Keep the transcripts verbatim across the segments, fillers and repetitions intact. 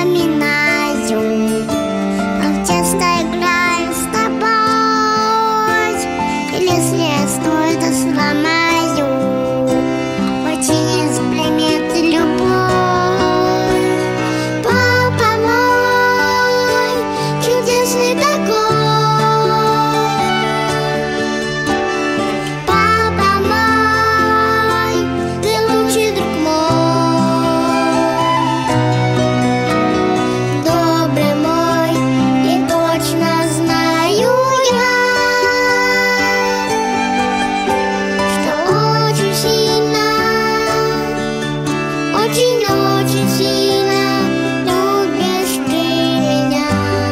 вспоминаю, как в детстве играли с тобой. И если я что-то сломаю, починишь приметы любовь. Папа мой чудесный такой, папа мой, ты лучший друг мой, добрый мой, и точно знаю я, что очень сильно, очень-очень сильно любишь ты меня.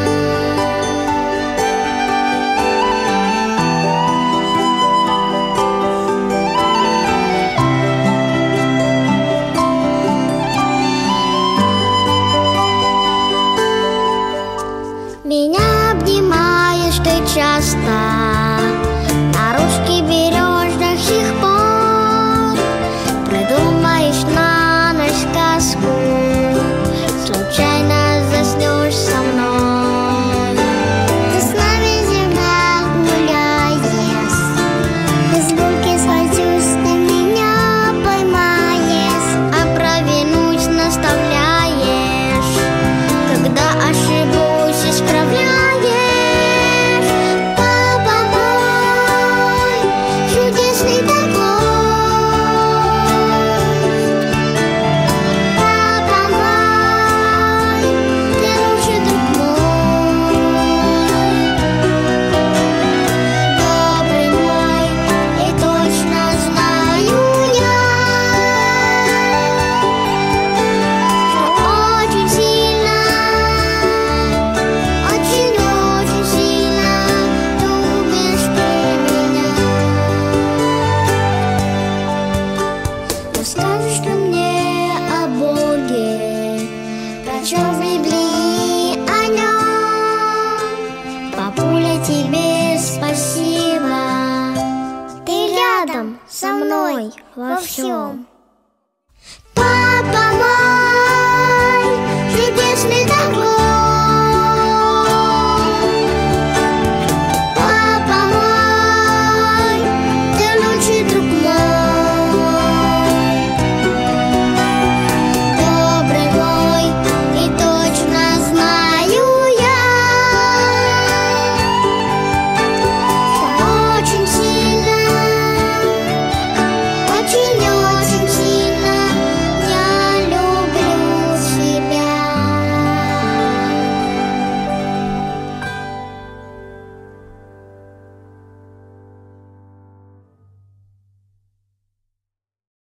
Меня обнимаешь ты часто, на ручки берешь до сих пор, придумаешь на ночь сказку, случайно заснешь со мной. Ты с нами всегда гуляешь, без булки свой чувств ты меня поймаешь, а про винуть наставляешь, когда ошибусь, исправляешь. Папа мой чудесный такой, папа мой, ты лучший друг мой, добрый мой, и точно знаю я, что очень сильно, очень-очень сильно любишь ты меня. Расскажешь ли мне о Боге, прочел в Библии о нем? Папуля, тебе спасибо, ты рядом со мной во всем.